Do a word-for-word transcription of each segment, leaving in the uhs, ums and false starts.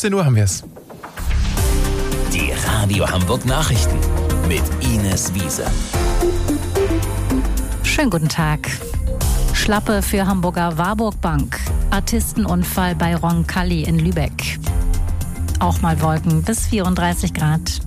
fünfzehn Uhr haben wir es. Die Radio Hamburg Nachrichten mit Ines Wiese. Schönen guten Tag. Schlappe für Hamburger Warburg Bank. Artistenunfall bei Roncalli in Lübeck. Auch mal Wolken bis vierunddreißig Grad.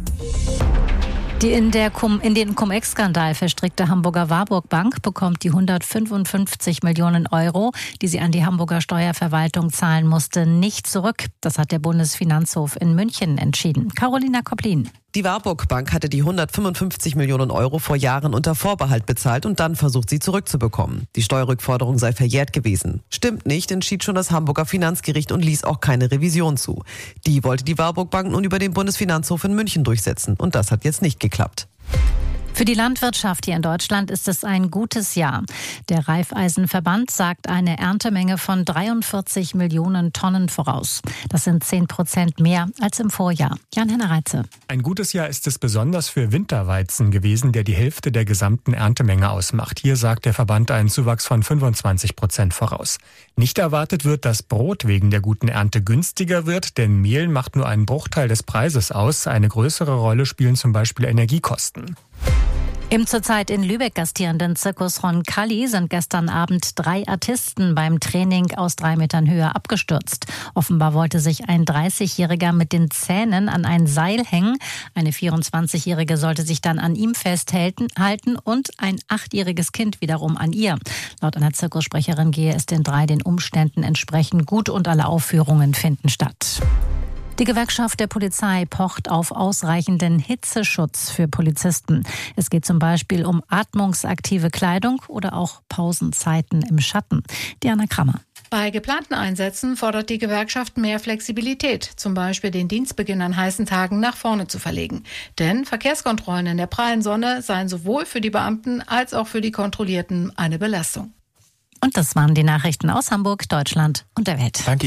Die in, der Cum, in den Cum-Ex-Skandal verstrickte Hamburger Warburg Bank bekommt die hundertfünfundfünfzig Millionen Euro, die sie an die Hamburger Steuerverwaltung zahlen musste, nicht zurück. Das hat der Bundesfinanzhof in München entschieden. Carolina Koplin. Die Warburg Bank hatte die hundertfünfundfünfzig Millionen Euro vor Jahren unter Vorbehalt bezahlt und dann versucht, sie zurückzubekommen. Die Steuerrückforderung sei verjährt gewesen. Stimmt nicht, entschied schon das Hamburger Finanzgericht und ließ auch keine Revision zu. Die wollte die Warburg Bank nun über den Bundesfinanzhof in München durchsetzen. Und das hat jetzt nicht geklappt. Für die Landwirtschaft hier in Deutschland ist es ein gutes Jahr. Der Raiffeisenverband sagt eine Erntemenge von dreiundvierzig Millionen Tonnen voraus. Das sind zehn Prozent mehr als im Vorjahr. Jan-Henner Reitze. Ein gutes Jahr ist es besonders für Winterweizen gewesen, der die Hälfte der gesamten Erntemenge ausmacht. Hier sagt der Verband einen Zuwachs von fünfundzwanzig Prozent voraus. Nicht erwartet wird, dass Brot wegen der guten Ernte günstiger wird, denn Mehl macht nur einen Bruchteil des Preises aus. Eine größere Rolle spielen zum Beispiel Energiekosten. Im zurzeit in Lübeck gastierenden Zirkus Roncalli sind gestern Abend drei Artisten beim Training aus drei Metern Höhe abgestürzt. Offenbar wollte sich ein dreißigjähriger mit den Zähnen an ein Seil hängen. Eine vierundzwanzigjährige sollte sich dann an ihm festhalten halten und ein achtjähriges Kind wiederum an ihr. Laut einer Zirkussprecherin gehe es den drei den Umständen entsprechend gut und alle Aufführungen finden statt. Die Gewerkschaft der Polizei pocht auf ausreichenden Hitzeschutz für Polizisten. Es geht zum Beispiel um atmungsaktive Kleidung oder auch Pausenzeiten im Schatten. Diana Krammer. Bei geplanten Einsätzen fordert die Gewerkschaft mehr Flexibilität, zum Beispiel den Dienstbeginn an heißen Tagen nach vorne zu verlegen. Denn Verkehrskontrollen in der prallen Sonne seien sowohl für die Beamten als auch für die Kontrollierten eine Belastung. Und das waren die Nachrichten aus Hamburg, Deutschland und der Welt. Danke.